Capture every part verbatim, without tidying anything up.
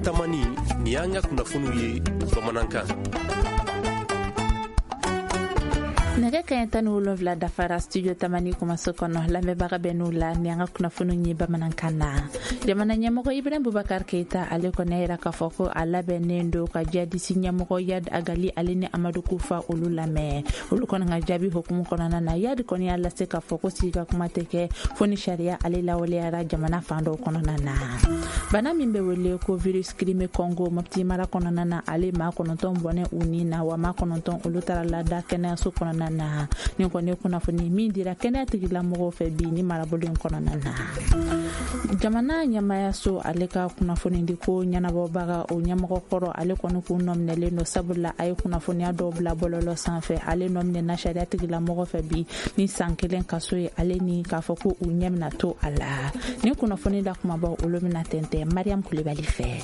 tamani ni y'an ka kunnafoniw ye bamanankan. nɛgɛ kaɲɛ tan ni wolonwula dafara studio tamani kumaso kɔnɔ lamɛnbaga bɛ n'u la ni an ka kunnafoni ye bamanankan na. jamana ɲɛmɔgɔ ibrahim bubakar keita ale kɔni yira k'a fɔ ko a labɛnnen don ka jadisi ɲɛmɔgɔ yad agali ale ni amadu kufa olu lamɛn. olu kɔni ka jaabi hukumu kɔnɔna na yad kɔni y'a lase k'a fɔ ko sigi ka kuma tɛ kɛ fo ni sariya ale lawaleyara jamana fan dɔw kɔnɔna na. bana min bɛ wele ko virus krime congo mopti mara kɔnɔna na ale maa kɔnɔntɔn bɔnɛ u ni na wa maa kɔnɔntɔn olu taara lada kɛnɛyaso kɔnɔna na. ni kɔni kunnafoni min dira kɛnɛya tigilamɔgɔw fɛ bi ni marabolo in kɔnɔna na. jamana ɲɛmayaso ale ka kunnafoni di ko ɲɛnabɔbaga o ɲɛmɔgɔ kɔrɔ ale kɔni k'u nɔminɛlen don sabula a ye kunnafoniya dɔw bila bɔlɔlɔ sanfɛ. ale nɔminɛna sariya tigilamɔgɔ fɛ bi ni san kelen kaso ye ale ni k'a fɔ ko u ɲɛ bɛna to a la. ni kunnafoni la kumabaw olu bɛna tɛntɛn mariam kulibali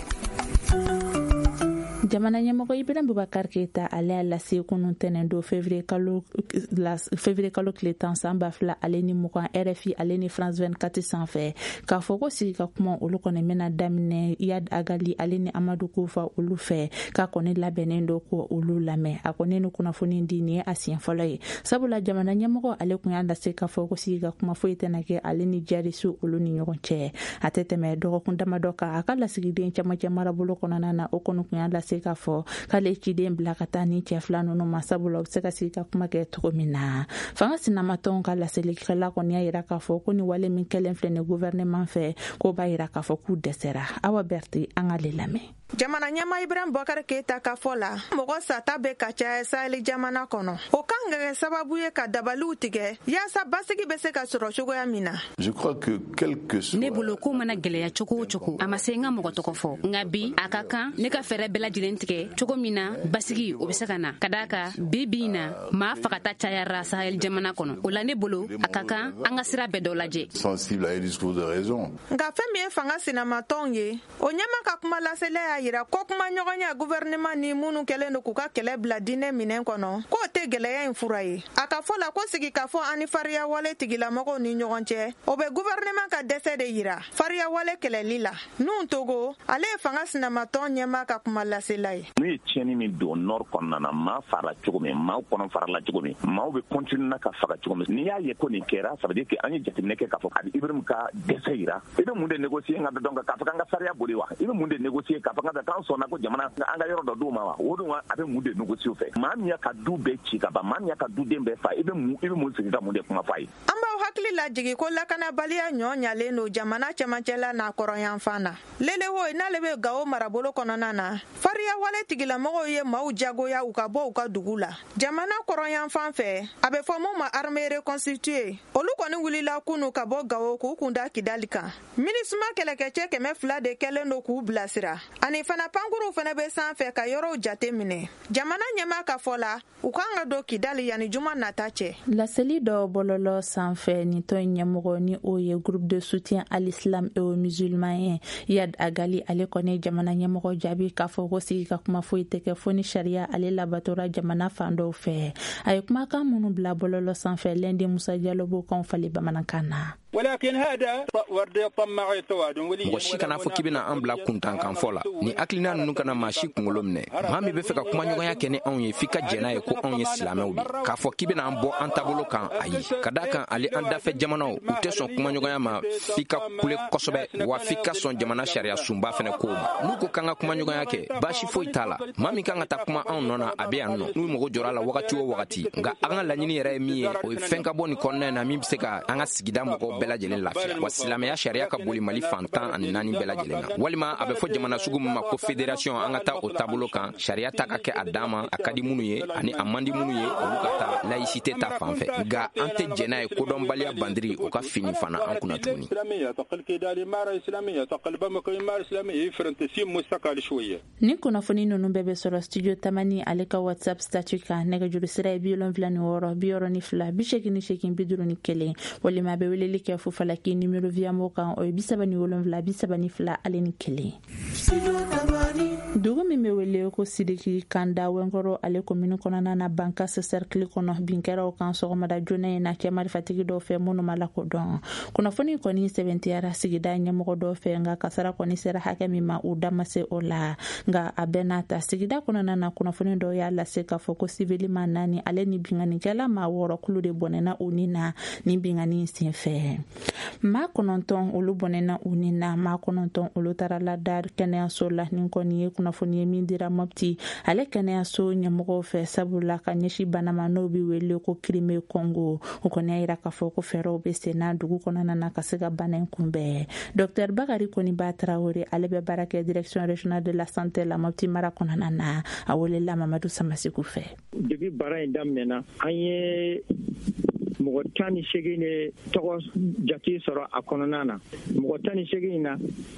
fɛ. jamana ɲɛmɔgɔ ibrahim bubakar keita ale y'a lase kunun tɛnɛn don février kalo février kalo tile tan san ba fila ale ni mugan R F I ale ni France vingt-quatre sanfɛ k'a fɔ ko sigi ka kuma olu kɔni bɛna daminɛ yad agali ale ni amadu kufa olu fɛ k'a kɔni labɛnnen don ko olu lamɛn. a kɔni ni kunnafoni di nin ye a siɲɛ fɔlɔ ye sabula jamana ɲɛmɔgɔ ale kun y'a lase k'a fɔ ko sigi ka kuma foyi tɛna kɛ ale ni jarisu olu ni ɲɔgɔn cɛ. a tɛ tɛmɛ dɔgɔkun damadɔ kan a ka lasigiden cɛmancɛ marabolo kɔnɔna na o kɔni kun y'a lase k'a fɔ k'ale ciden bila ka taa ni cɛ fila ninnu ma sabula u bɛ se ka sigi ka kuma kɛ cogo min na. fanga sinamatɔnw ka laselikɛla kɔni y'a yira k'a fɔ ko ni wale min kɛlen filɛ ni gouvernement fɛ k'o b'a yira k'a fɔ k'u dɛsɛra. awa berti an ka le lamɛn. jamana ɲɛma ibrahim bubakar keita ka fɔ la mɔgɔ sata bɛ ka caya saheli jamana kɔnɔ. o kan ka kɛ sababu ye ka dabaliw tigɛ yaasa basigi bɛ se ka sɔrɔ cogoya min na. ne bolo ko mana gwɛlɛya cogo o cogo a ma se n ka mɔgɔ tɔgɔ fɔ nka bi a ka kan ne ka fɛɛrɛ bɛɛ lajɛlen tigɛ cogo min na basigi o bɛ se ka na ka d'a kan bi bi in na maa fagata cayara sahel jamana kɔnɔ. o la ne bolo a ka kan an ka sira bɛɛ dɔ lajɛ. nka fɛn min ye fanga sinamatɔnw ye o ɲɛma ka kuma lasela y'a yira ko kuma ɲɔgɔnya gouvernement ni minnu kɛlen don k'u ka kɛlɛ bila diinɛ minɛn kɔnɔ k'o tɛ gɛlɛya in fura ye. a ka fɔ la ko sigi ka fɔ ani fariya wale tigilamɔgɔw ni ɲɔgɔn cɛ o bɛ gouvernement ka dɛsɛ de yira fariya wale kɛlɛli la. nun togo ale ye fanga sinamatɔn ɲɛma ka kuma lasela ye. n'u ye tiɲɛni min don nord kɔnɔna na maa fara cogo min maaw kɔnɔ farala cogo min maaw bɛ continuer ka faga cogo min n'i y'a ye ko nin kɛra ça veut dire que an ye jateminɛ kɛ k'a fɔ a bɛ ibrahim ka dɛsɛ yira i bɛ mun de négocier nka dɔn k'a fɔ k'an ka sariya boli wa i bɛ mun de négocier k'a fɔ k'an sɔnna ko jamana an ka yɔrɔ dɔ d'u ma wa o dun a bɛ mun de négocier fɛ maa min y'a ka du bɛɛ ci ka ban maa min y'a ka duden bɛɛ fa i bɛ mun i bɛ mun sigi ka mun de kuma f'a ye. an b'aw hakili lajigi ko lakanabaliya ɲɔ ɲalen don jamana cɛmancɛla n'a kɔrɔyanfan na. lele wo n'ale bɛ gawo marabolo kɔnɔna na fariya wale tigilamɔgɔw ye maaw jagoya u ka bɔ u ka dugu la. jamana kɔrɔyanfan fɛ a bɛ fɔ mun ma armée reconstituée olu kɔni wulila kunu ka bɔ gawo k'u kun da kidali kan. minisuma kɛlɛkɛcɛ kɛmɛ fila de kɛlen don k'u bilasira ani fana pankuruw fana bɛ sanfɛ ka yɔrɔw jate minɛ. jamana ɲɛma ka fɔ la u kan ka don kidali yani juma nata cɛ. laseli dɔ bɔlɔlɔ sanfɛ ni tɔn ɲɛmɔgɔ ni o ye groupe de soutien à l'islam et aux musulmans yad agali ale kɔni jamana ɲɛmɔgɔ jaabi k'a fɔ ko sigi ka kuma foyi tɛ kɛ fo ni sariya ale labatora jamana fan dɔw fɛ. a ye kumakan minnu bila bɔlɔlɔ sanfɛ lɛndi musa jalo b'o kan fali bamanankan na. mɔgɔ si kana fɔ k'i bɛna an bila kuntankanfɔ la ni hakilina ninnu kana maa si kunkolo minɛ. maa min bɛ fɛ ka kumaɲɔgɔnya kɛ ni anw ye f'i ka jɛn n'a ye ko anw ye silamɛw de k'a fɔ k'i bɛna an bɔ an taabolo kan ayi ka d'a kan ale an dafɛ jamanaw u tɛ sɔn kumaɲɔgɔnya ma f'i ka kule kosɛbɛ wa f'i ka sɔn jamana sariya sunba fɛnɛ kow ma. n'u ko k'an ka kumaɲɔgɔnya kɛ baasi foyi t'a la. maa min kan ka taa kuma anw nɔ na a bɛ yan nɔ n'u mago jɔra a la wagati o wagati nka an ka laɲini yɛrɛ ye min ye o ye fɛn ka bɔ nin kɔnɔna in na min bɛ se ka an ka sigida mɔgɔw bɛɛ lajɛlen lafiya wa silamɛya sariya ka boli mali fan tan ani naani bɛɛ lajɛlen na. walima a bɛ fɔ jamana sugu min ma ko fédération an ka taa o taabolo kan sariya ta ka kɛ a dan ma a ka di minnu ye ani a man di minnu ye olu ka taa laïcité ta fan fɛ nka an tɛ jɛn n'a ye kodɔnbaliya bandiri o ka fini fana an kunna tuguni. ni kunnafoni ninnu bɛɛ bɛ sɔrɔ studio tamani ale ka whatsapp statut kan nɛgɛjuru sira ye bi wolonwula ni wɔɔrɔ bi wɔɔrɔ ni fila bi seegin ni seegin bi duuru ni kelen walima a bɛ weleli kɛ kɛ fufalaki numero viamo kan o ye bisabani wolonfila bisabani fila ale ni kelen. Dugu min bɛ wele ko Sidiki Kanda Wenkoro ale komini kɔnɔna na Bankas cercle kɔnɔ binkɛraw kan sɔgɔmada joona in na cɛ marifatigi dɔw fɛ minnu ma lakodɔn. Kunnafoni kɔni sɛbɛntiyara sigida ɲɛmɔgɔ dɔw fɛ nka kasara kɔni sera hakɛ min ma u da ma se o la nka a bɛɛ n'a ta sigida kɔnɔna na kunnafoni dɔw y'a lase k'a fɔ ko sivili ma naani ale ni binganikɛla maa wɔɔrɔ kulu de bɔnɛna u ni na ni bingani sen fɛ. Maa kɔnɔntɔn olu bɔnɛna u ni na maa kɔnɔntɔn olu taara lada kɛnɛyaso la ni kɔni ye kunnafoni ye min dira Mopti ale kɛnɛyaso ɲɛmɔgɔw fɛ sabula ka ɲɛsi bana ma n'o bɛ wele ko Krime Congo o kɔni y'a yira k'a fɔ ko fɛɛrɛw bɛ sen na dugu kɔnɔna na ka se ka bana in kunbɛn. Docteur Bakari Koniba Traoré ale bɛ baara kɛ direction régionale de la santé la Mopti mara kɔnɔna na a welela Mamadou Samasiku fɛ. Depuis bara in daminɛna an ye mɔgɔ tan ni seegin de tɔgɔ jate sɔrɔ a kɔnɔna na mɔgɔ tan ni seegin na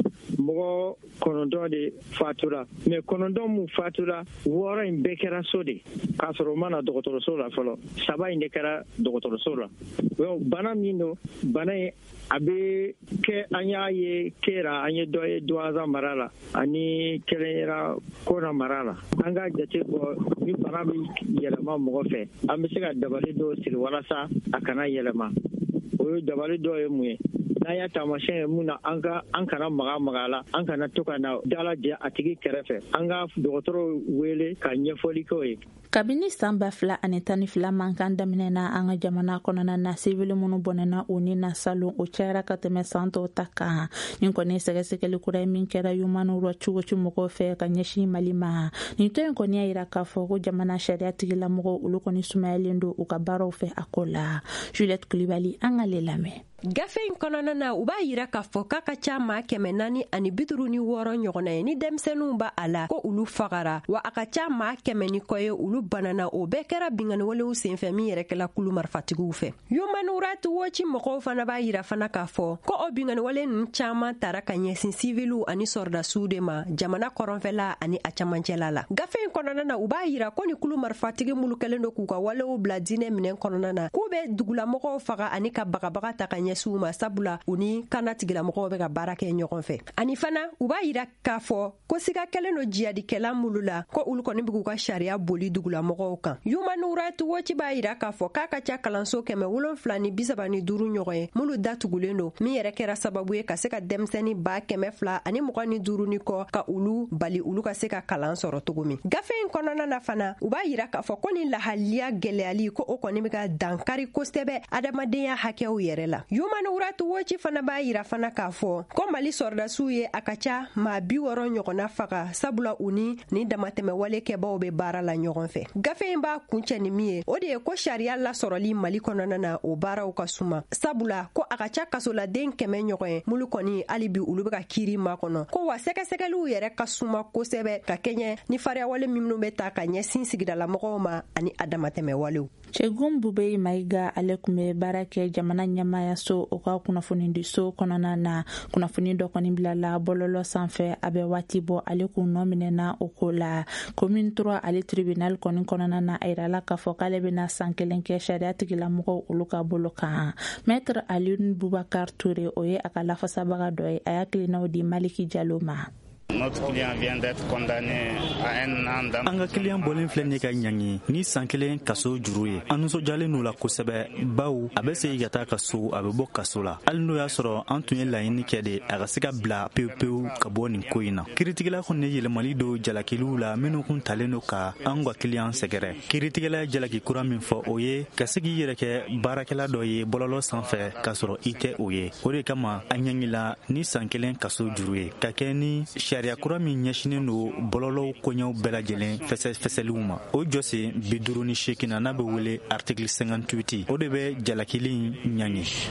mɔgɔ kɔnɔntɔn de fatura mɛ kɔnɔntɔn mun fatura wɔɔrɔ in bɛɛ kɛra so de k'a sɔrɔ o mana dɔgɔtɔrɔso la fɔlɔ saba in de kɛra dɔgɔtɔrɔso la bana min don bana in a bɛ kɛ an y'a ye kɛra an ye dɔ ye Douaza mara la ani kelen yera Kona mara la an ka jate bɔ ni bana bɛ yɛlɛma mɔgɔ fɛ an bɛ se ka dabali dɔw siri walasa a kana yɛlɛma o ye dabali dɔw ye mun ye n'an y'a taamasiyɛn ye mun na an ka an kana maga maga la an kana to ka na dalajɛ a tigi kɛrɛfɛ an ka dɔgɔtɔrɔw wele ka ɲɛfɔli k'o ye. Kabini san ba fila ani tan ni fila man kan daminɛna an ka jamana kɔnɔna na sivili minnu bɔnɛna u ni na salon o cayara ka tɛmɛ san tɔw ta kan nin kɔni sɛgɛsɛgɛli kura ye min kɛra Human Rights Watch mɔgɔw fɛ ka ɲɛsin Mali ma nin tɔ in kɔni y'a yira k'a fɔ ko jamana sariya tigilamɔgɔw olu kɔni sumayalen don u ka baaraw fɛ a ko la. Juliette Kulibali an ka le lamɛn. Gafe in kɔnɔna na u b'a yira k'a fɔ k'a ka ca maa kɛmɛ naani ani bituru ni wɔɔrɔ ɲɔgɔnna ye ni denmisɛnninw b'a a la ko olu fagara wa a ka ca maa kɛmɛ ni kɔ ye olu banana o bɛɛ kɛra binganiwalew senfɛ min yɛrɛ kɛla kulu marifatigiw fɛ. Human Rights Watch mɔgɔw fana b'a yira fana k'a fɔ ko o binganiwale ninnu caman tara ka ɲɛsin siviliw ani sɔrdasiw de ma jamana kɔrɔnfɛla ani a camancɛla la. Gafe in kɔnɔna na u b'a yira ko ni kulu marifatigi minnu kɛlen don k'u ka walew bila diinɛ minɛn kɔnɔna na k'u bɛ dugulamɔgɔw faga ani ka bagabaga ta ka ɲɛ ma sabula u ni kana tigilamɔgɔw bɛ ka baara kɛ ɲɔgɔn fɛ ani fana u b'a yira k'a fɔ ko siga kɛlen don jihadikɛla minnu la ko olu kɔni bɛ k'u ka sariya boli dugulamɔgɔw kan. Human Rights Watch b'a yira k'a fɔ k'a ka ca kalanso kɛmɛ wolonfila ni bisaba ni duuru ɲɔgɔn ye minnu datugulen don min yɛrɛ kɛra sababu ye ka se ka denmisɛnnin ba kɛmɛ fila ani mugan ni duuru ni kɔ ka olu bali olu ka se ka kalan sɔrɔ cogo min. Gafe in kɔnɔna na fana u b'a yira k'a fɔ ko ni lahaliya gɛlɛyali ko o kɔni bɛ ka dankari kosɛbɛ adamadenya hakɛw yɛrɛ la. Human Rights Watch fana b'a yira fana k'a fɔ ko Mali sɔrdasiw ye a ka ca maa bi wɔɔrɔ ɲɔgɔnna faga sabula u ni ni damatɛmɛ wale kɛbaw bɛ baara la ɲɔgɔn fɛ. Gafe in b'a kuncɛ ni min ye o de ye ko sariya lasɔrɔli Mali kɔnɔna na o baaraw ka suma sabula ko a ka ca kasoladen kɛmɛ ɲɔgɔn ye mulu kɔni hali bi olu bɛ ka kiiri ma kɔnɔ ko wa sɛgɛsɛgɛliw yɛrɛ ka suma kosɛbɛ ka kɛɲɛ ni fariya wale minnu bɛ ta ka ɲɛsin sigidalamɔgɔw ma ani a damatɛmɛ walew. Cɛgun Bube Maiga ale kun bɛ baara kɛ jamana ɲɛmaaya so o ka kunnafoni di so kɔnɔna na kunnafoni dɔ kɔni bilala bɔlɔlɔ sanfɛ a bɛ waati bɔ ale kun nɔ minɛna o ko la commune trois ale tribunal kɔni kɔnɔna na a yirala k'a fɔ k'ale bɛna san kelen kɛ sariya tigilamɔgɔw olu ka bolo kan. Maître Alioune Boubacar Touré o ye a ka lafasabaga dɔ ye a y'akilinaw di Maliki Jalo ma. Notre client vient d'être condamné à un an d'emprisonnement. An ka client bɔlen filɛ ne ka ɲangi ni san kelen kaso juru ye. An nisɔnjalen n'u la kosɛbɛ baw a bɛ segin ka taa kaso a bɛ bɔ kaso la. Hali n'o y'a sɔrɔ an tun ye laɲini kɛ de a ka se ka bila pewu pewu ka bɔ nin ko in na. Kiiritigɛla kɔni ye yɛlɛmali don jalakiliw la minnu kun talen don ka an ka client sɛgɛrɛ. Kiiritigɛla ye jalaki kura min fɔ o ye ka se k'i yɛrɛ kɛ baarakɛla dɔ ye bɔlɔlɔ sanfɛ k'a sɔrɔ i tɛ o ye. O de kama an ɲangila ni san kelen kaso juru ye ka kɛ ni sariya kura min ɲɛsinen don bɔlɔlɔw koɲɛw bɛɛ lajɛlen fɛsɛfɛsɛliw ma. O jɔsen bi duuru ni seegin na n'a bɛ wele article cinquante-huit o de bɛ jalakili ɲangi.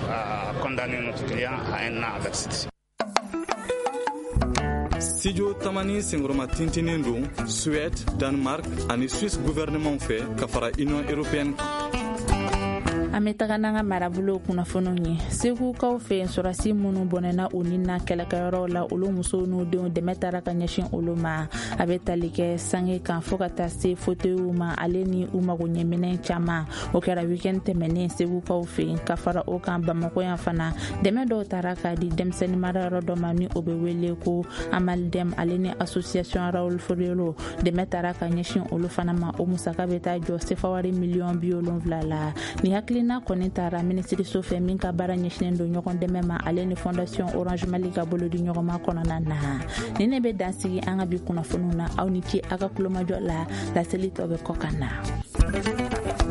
Studio Tamani sengoroma tintinin don Suède, Danemark ani Suisse gouvernement fɛ ka fara Union européenne. Ametagananga marabulo kunnafoniw ye Segu kaw fɛ surasi minnu bɔnɛna u ni na kɛlɛkɛyɔrɔw la olu musow n'u denw dɛmɛ taara ka ɲɛsin olu ma a bɛ tali kɛ sange kan fo ka taa se fauteuils ma ale ni u mago ɲɛminɛn caman o kɛra weekend tɛmɛnen Segu kaw fɛ ka fara o kan Bamako yan fana dɛmɛ dɔw taara ka di denmisɛnnin marayɔrɔ dɔ ma ni o bɛ wele ko Amaldem ale ni association Raoul Foriolo dɛmɛ taara ka ɲɛsin olu fana ma o musaka bɛ taa jɔ sefawari miliyɔn bi wolonwula la ni hakilina kɔni taara minisiriso fɛ min ka baara ɲɛsinen don ɲɔgɔn dɛmɛ ma ale ni fondation Orange Mali ka bolo di ɲɔgɔnma kɔnɔna na ni ne bɛ dansigi an ka bi kunnafoniw na aw ni ce a ka kulomajɔ la laseli tɔ bɛ kɔ kan na